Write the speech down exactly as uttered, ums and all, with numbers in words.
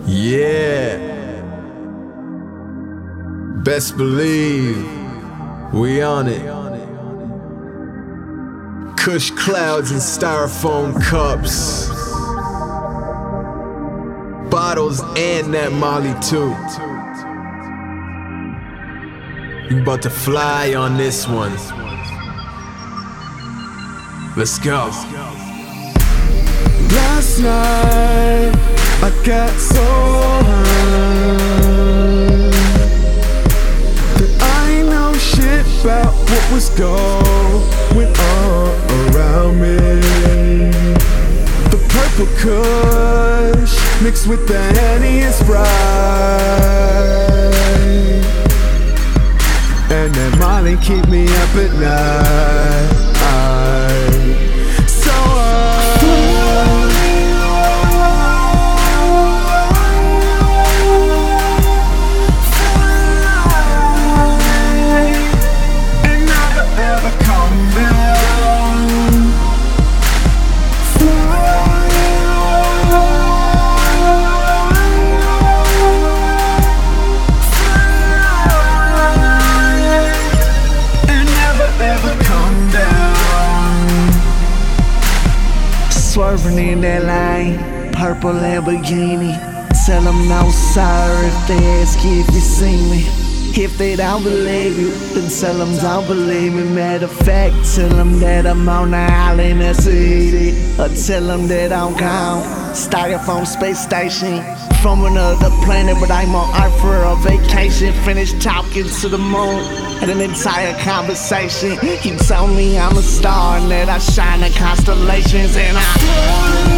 Yeah. Best believe we on it. Kush clouds and styrofoam cups, bottles and that Molly too. You about to fly on this one. Let's go. Last night I got so high that I ain't know shit about what was going on around me. The purple kush mixed with the Henny and Sprite, and that Molly keep me up at night. So swerving in that lane, purple Lamborghini. Tell them no sorry if they ask you if you see me. If they don't believe you, then tell them don't believe me. Matter of fact, tell them that I'm on the island that's easy. Or tell them that I'm gone, styrofoam space station, from another planet, but I'm on Earth for a vacation. Finished talking to the moon, had an entire conversation. He told me I'm a star and that I shine in constellations, and I